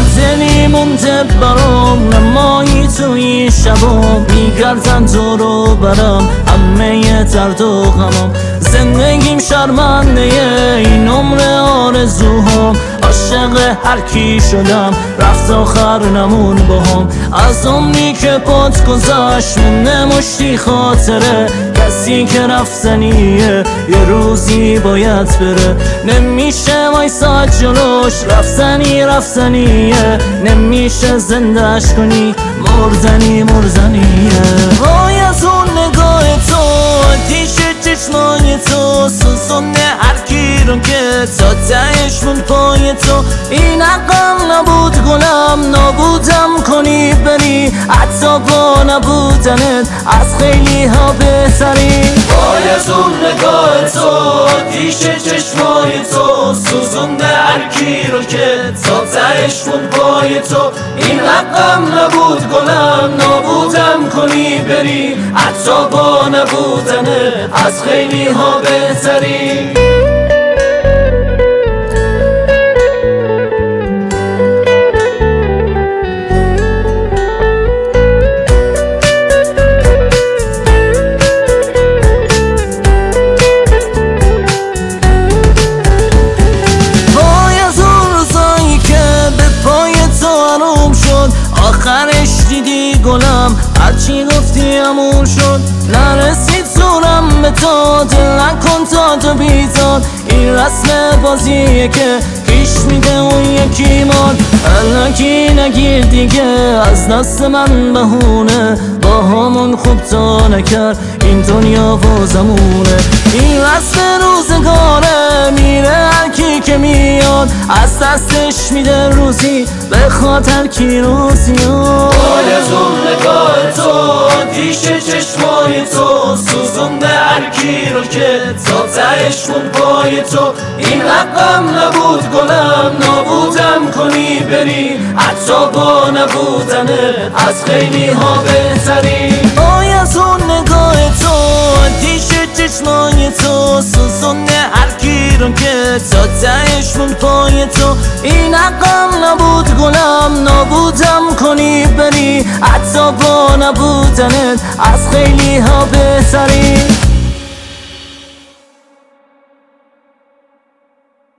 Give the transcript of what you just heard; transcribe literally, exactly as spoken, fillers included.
منزلی مونده برام، نمایی توی شبام، میگردن تو رو برم همه درد و غمام. زندگیم شرمنده این عمر آرزوهام، عاشق هر کی شدم رفت آخر نمون باهام. از عمری که پات گذشت مونده مشتی خاطره، کسی که رفتنیه یه روزی باید بره. نمیشه وایساد جلوش، رفتنی رفتنیه، نمیشه زندش کنی، مردنی مردنیه. وای از اون نگاه تو، آتیش چشمای تو، سوزونده هر کی رو که تا تهش مون پای تو. این حقم نبود گلم، نابودم کنی بری، حتی با نبودنت از خیلی ها بهتری. وای از اون نگاه تو، آتیش چشمای تو، سوزونده هر کی رو که تا تهش مون پای تو. این حقم نبود گلم، نابودم کنی بری، حتی با نبودنت از خیلی ها بهتری. آخرش دیدی گلم، هرچی گفتی همون شد، نرسید زورم به تو، دل نکن تا تو بیزاد. این رسم بازیه که پیش میده اون یکی ماد، الکی نگیر دیگه از دست من بهونه، با همون خوب تا نکرد این دنیا و زمونه. این رسم روزگاره میره هرکی که میاد، از دستش میده روزی به خاطر کی روزی. وای از اون نگاه تو، آتیش چشمای تو، سوزونده هر کی رو که تا تهش مون پای تو. این حقم نبود گلم، نابودم کنی بری، حتی با نبودنه از خیلی ها بهتری. وای از اون نگاه تو، آتیش چشمای تو، سوزونده هر کی رو که تا تهش مون پای تو. این حقم نبود گلم، نابودم کنی بری، حتی با نبودنت از خیلی ها بهتری.